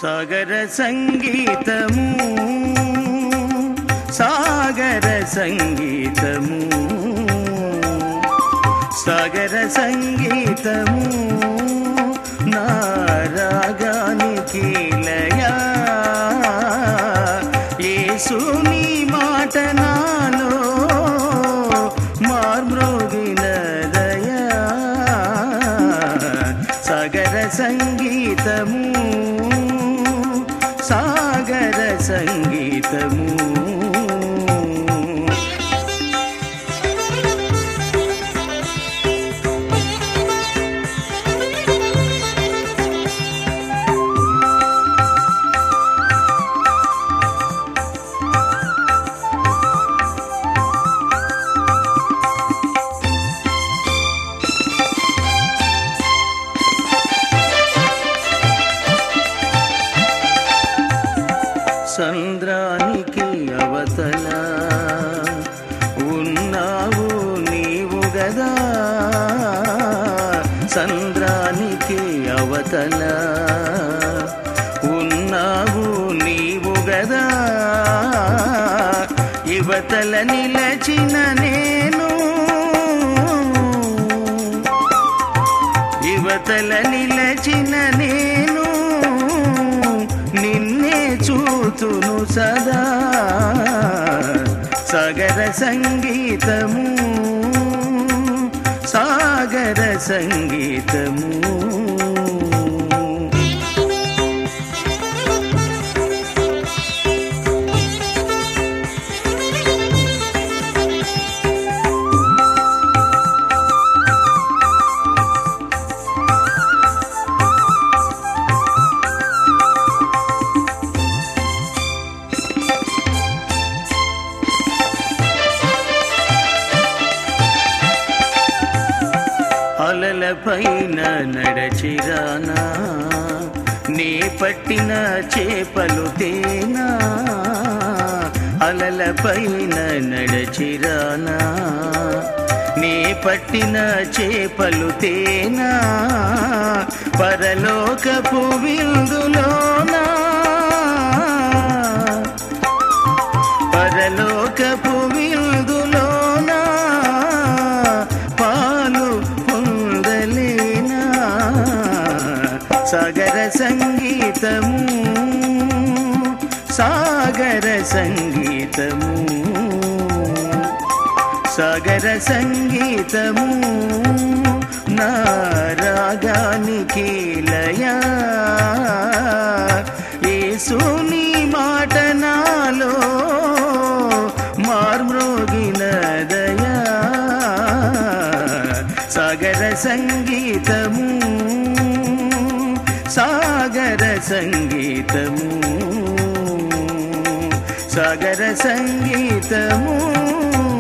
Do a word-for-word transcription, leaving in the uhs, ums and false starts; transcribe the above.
సాగర సంగీతము సాగర సంగీతము సాగర సంగీతము నా రాగానికి లయ యేసుని మాట నాలో మార్మ్రోగినదయా సాగర సంగీతము సాగర సంగీతము సంద్రానికి అవతల ఉన్నావు నీవు గదా సంద్రానికి అవతల ఉన్నావు నీవు గదా యువతల నిలచిన నేను యువతల నిలచిన నేను నిన్నే చూతును సదా సాగర సంగీతము సాగర సంగీతము అలల పైన నడచిరానా నే పట్టిన చేపలు తేనా అలల పైన నడచిరానా నే పట్టిన చేపలు తేనా పరలోకపు విందులోనా పరలోకపు విందులోనా పాలు పొందలేనా సాగర సంగీతము సాగర సంగీతము సాగర సంగీతము నా రాగానికి లయ యేసుని మాట నాలో మార్మ్రోగినదయా సాగర సంగీతము సాగర సంగీతము సాగర సంగీతము